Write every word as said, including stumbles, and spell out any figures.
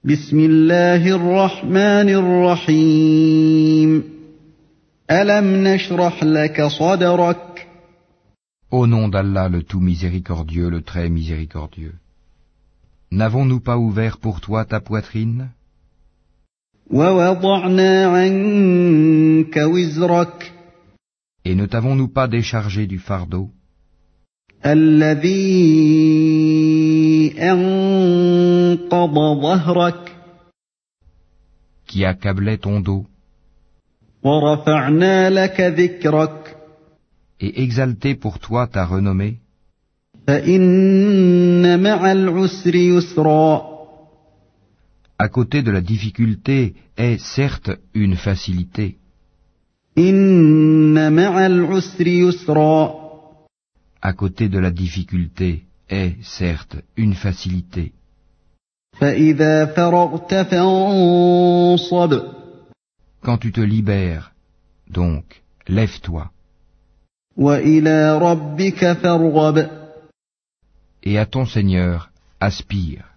بسم الله الرحمن الرحيم ألم نشرح لك صدرك Au nom d'Allah le tout miséricordieux, le très miséricordieux. N'avons-nous pas ouvert pour toi ta poitrine? ووضعنا عنك وزرك Et ne t'avons-nous pas déchargé du fardeau? الذي أنقض ظهرك Qui accablait ton dos, ورفعنا لك ذكرك et exalté pour toi ta renommée? فإن مع العسر يسرا À côté de la difficulté est certes une facilité. إن مع العسر يسرا À côté de la difficulté est certes une facilité. فإذا فرغت فانصب Quand tu te libères, donc, lève-toi. وإلى ربك فارغب Et à ton Seigneur, aspire.